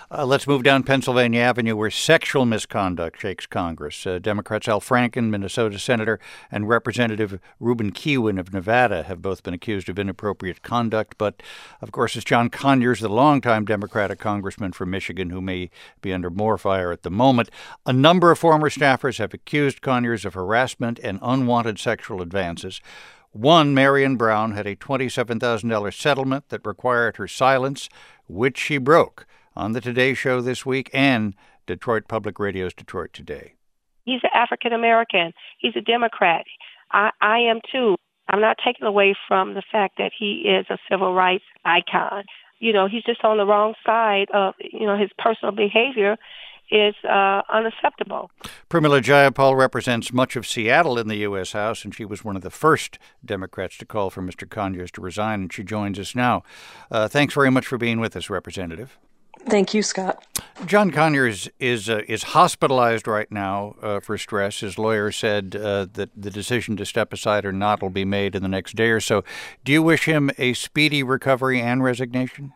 Let's move down Pennsylvania Avenue, where sexual misconduct shakes Congress. Democrats Al Franken, Minnesota Senator, and Representative Ruben Kihuen of Nevada have both been accused of inappropriate conduct. But, of course, it's John Conyers, the longtime Democratic congressman from Michigan, who may be under more fire at the moment. A number of former staffers have accused Conyers of harassment and unwanted sexual advances. One, Marion Brown, had a $27,000 settlement that required her silence, which she broke on the Today Show this week and Detroit Public Radio's Detroit Today. He's an African American. He's a Democrat. I am too. I'm not taking away from the fact that he is a civil rights icon. He's just on the wrong side of, his personal behavior is unacceptable. Pramila Jayapal represents much of Seattle in the U.S. House, and she was one of the first Democrats to call for Mr. Conyers to resign, and she joins us now. Thanks very much for being with us, Representative. Thank you, Scott. John Conyers is hospitalized right now for stress. His lawyer said that the decision to step aside or not will be made in the next day or so. Do you wish him a speedy recovery and resignation?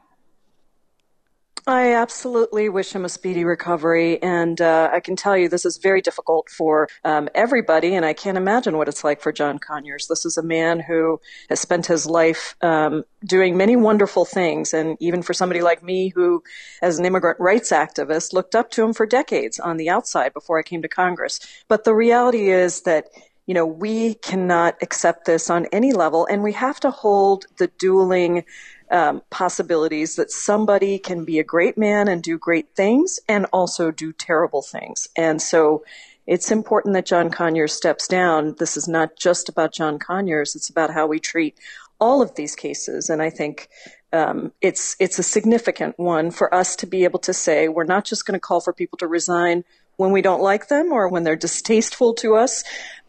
I absolutely wish him a speedy recovery, and I can tell you this is very difficult for everybody, and I can't imagine what it's like for John Conyers. This is a man who has spent his life doing many wonderful things, and even for somebody like me who, as an immigrant rights activist, looked up to him for decades on the outside before I came to Congress. But the reality is that we cannot accept this on any level, and we have to hold the dueling possibilities that somebody can be a great man and do great things and also do terrible things. And so it's important that John Conyers steps down. This is not just about John Conyers. It's about how we treat all of these cases. And I think it's a significant one for us to be able to say we're not just going to call for people to resign when we don't like them or when they're distasteful to us,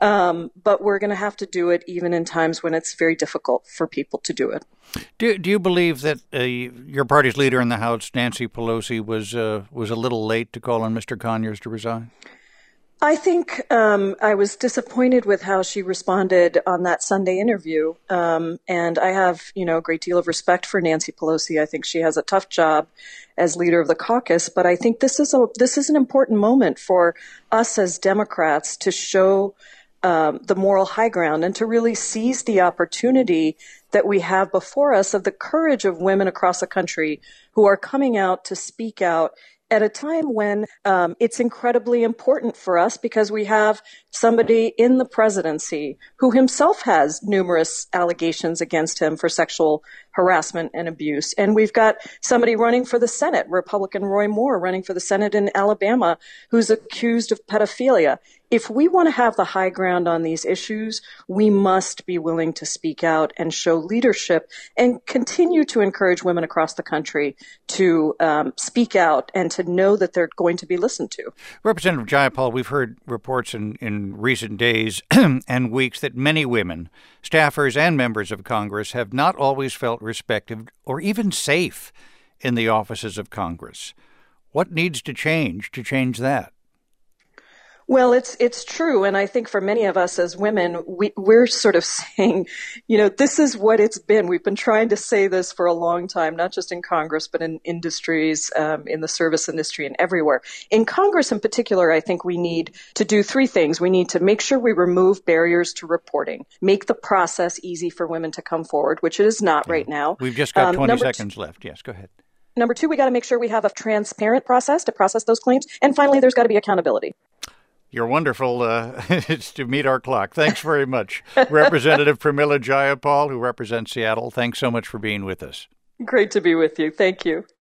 but we're going to have to do it even in times when it's very difficult for people to do it. Do you believe that your party's leader in the House, Nancy Pelosi, was a little late to call on Mr. Conyers to resign? I think I was disappointed with how she responded on that Sunday interview, and I have, a great deal of respect for Nancy Pelosi. I think she has a tough job as leader of the caucus, but I think this is an important moment for us as Democrats to show the moral high ground and to really seize the opportunity that we have before us of the courage of women across the country who are coming out to speak out at a time when it's incredibly important for us because we have somebody in the presidency who himself has numerous allegations against him for sexual harassment and abuse. And we've got somebody running for the Senate, Republican Roy Moore, running for the Senate in Alabama, who's accused of pedophilia. If we want to have the high ground on these issues, we must be willing to speak out and show leadership and continue to encourage women across the country to speak out and to know that they're going to be listened to. Representative Jayapal, we've heard reports in recent days and weeks that many women, staffers and members of Congress, have not always felt respected or even safe in the offices of Congress. What needs to change that? Well, it's true. And I think for many of us as women, we're sort of saying, this is what it's been. We've been trying to say this for a long time, not just in Congress, but in industries, in the service industry and everywhere. In Congress in particular, I think we need to do three things. We need to make sure we remove barriers to reporting, make the process easy for women to come forward, which it is not right now. We've just got 20 seconds left. Yes, go ahead. Number two, we got to make sure we have a transparent process to process those claims. And finally, there's got to be accountability. You're wonderful to meet our clock. Thanks very much. Representative Pramila Jayapal, who represents Seattle, thanks so much for being with us. Great to be with you. Thank you.